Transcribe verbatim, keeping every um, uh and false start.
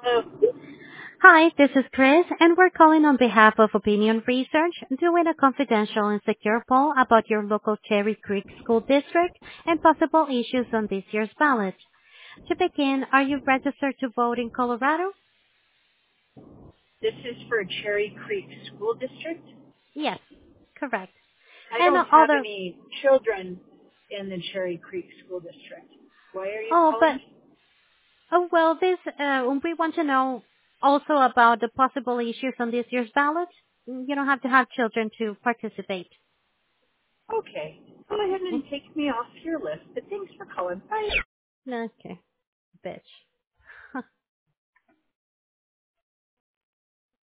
Oh, Hi, this is Chris, and we're calling on behalf of Opinion Research, doing a confidential and secure poll about your local Cherry Creek School District and possible issues on this year's ballot. To begin, are you registered to vote in Colorado? this is for Cherry Creek School District. Yes, correct. I And don't have other, any children in the Cherry Creek School District. Why are you oh, but, calling? oh, well, this, uh, we want to know also about the possible issues on this year's ballot. You don't have to have children to participate. Okay, go ahead and take me off your list, but thanks for calling. Bye. Okay, bitch.